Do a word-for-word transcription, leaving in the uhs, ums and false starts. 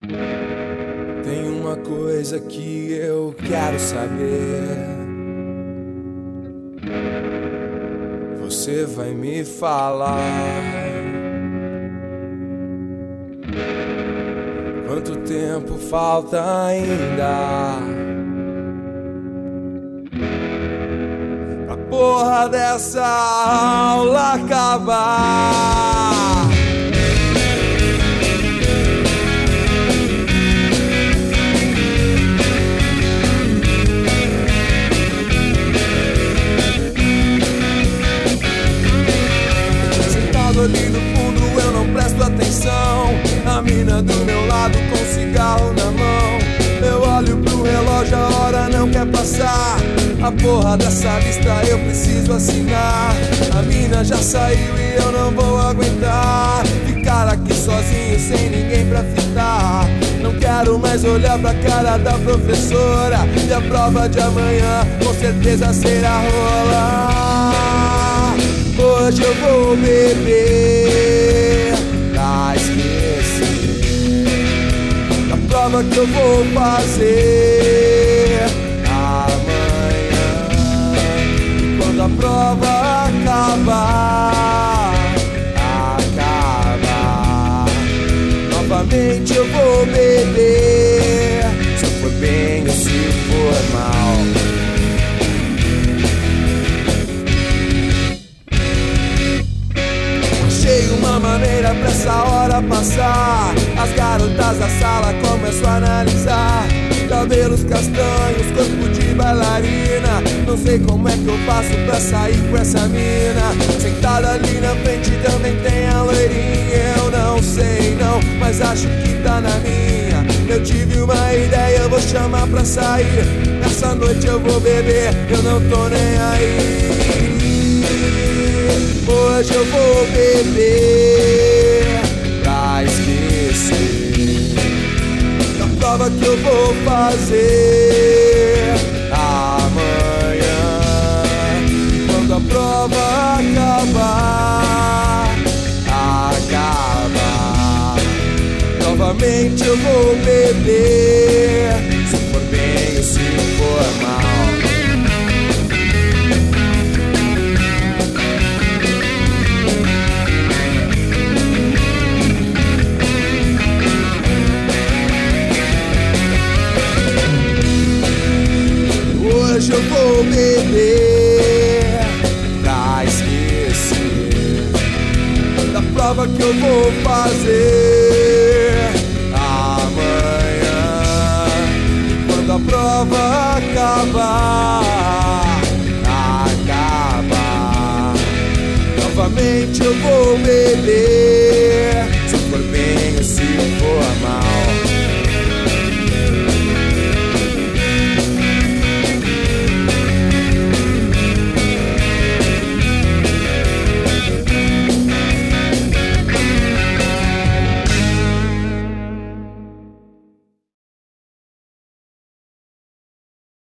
Tem uma coisa que eu quero saber. Você vai me falar quanto tempo falta ainda pra porra dessa aula acabar. Ali no fundo eu não presto atenção. A mina do meu lado com cigarro na mão. Eu olho pro relógio, a hora não quer passar. A porra dessa lista eu preciso assinar. A mina já saiu e eu não vou aguentar ficar aqui sozinho sem ninguém pra fitar. Não quero mais olhar pra cara da professora. E a prova de amanhã com certeza será rolar. Hoje eu vou beber pra esquecer a prova que eu vou fazer amanhã. Quando a prova acabar, acabar, novamente eu vou beber. Se for bem ou se for mal. Uma maneira pra essa hora passar. As garotas da sala começam a analisar. Cabelos castanhos, corpo de bailarina. Não sei como é que eu faço pra sair com essa mina. Sentada ali na frente também tem a loirinha. Eu não sei não, mas acho que tá na minha. Eu tive uma ideia, eu vou chamar pra sair. Essa noite eu vou beber, eu não tô nem aí. Hoje eu vou beber pra esquecer a prova que eu vou fazer amanhã. Quando a prova acabar, acabar, novamente eu vou beber. Se for bem ou se for mal. Hoje eu vou beber pra esquecer da prova que eu vou fazer amanhã. Quando a prova acabar, acabar, novamente eu vou beber.